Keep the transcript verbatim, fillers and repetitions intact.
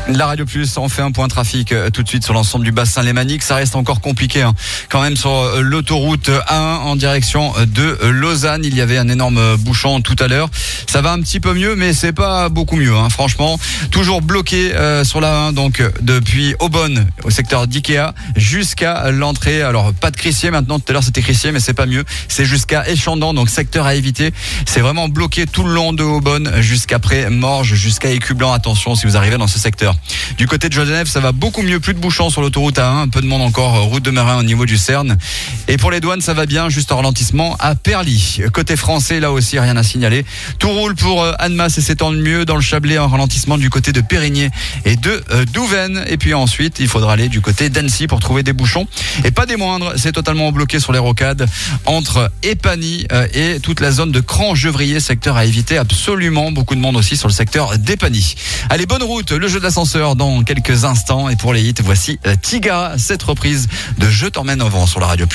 La Radio Plus, on fait un point trafic euh, tout de suite sur l'ensemble du bassin lémanique. Ça reste encore compliqué hein, quand même sur euh, l'autoroute A un en direction de euh, Lausanne. Il y avait un énorme euh, bouchon tout à l'heure. Ça va un petit peu mieux, mais c'est pas beaucoup mieux. Hein, franchement, toujours bloqué euh, sur la A un, donc euh, depuis Aubonne au secteur d'Ikea jusqu'à l'entrée. Alors pas de Crissier maintenant. Tout à l'heure c'était Crissier, mais c'est pas mieux. C'est jusqu'à Échandon, donc secteur à éviter. C'est vraiment bloqué tout le long de Aubonne jusqu'après Morges, jusqu'à Écublanc. Attention si vous arrivez dans ce secteur. Du côté de Genève, ça va beaucoup mieux, plus de bouchons sur l'autoroute A un, un peu de monde encore, route de Merin au niveau du Cerne. Et pour les douanes, ça va bien, juste en ralentissement à Perly. Côté français, là aussi, rien à signaler. Tout roule pour Annemasse et s'étend mieux dans le Chablais, en ralentissement du côté de Périgné et de euh, Douvaine. Et puis ensuite, il faudra aller du côté d'Annecy pour trouver des bouchons. Et pas des moindres, c'est totalement bloqué sur les rocades entre Épany euh, et toute la zone de Cran-Gevrier, secteur à éviter absolument. Beaucoup de monde aussi sur le secteur d'Épany. Allez, bonne route, le jeu de l'ascenseur dans quelques instants. Et pour les hits, voici Tigara, cette reprise de Je t'emmène au vent sur la Radio Plus.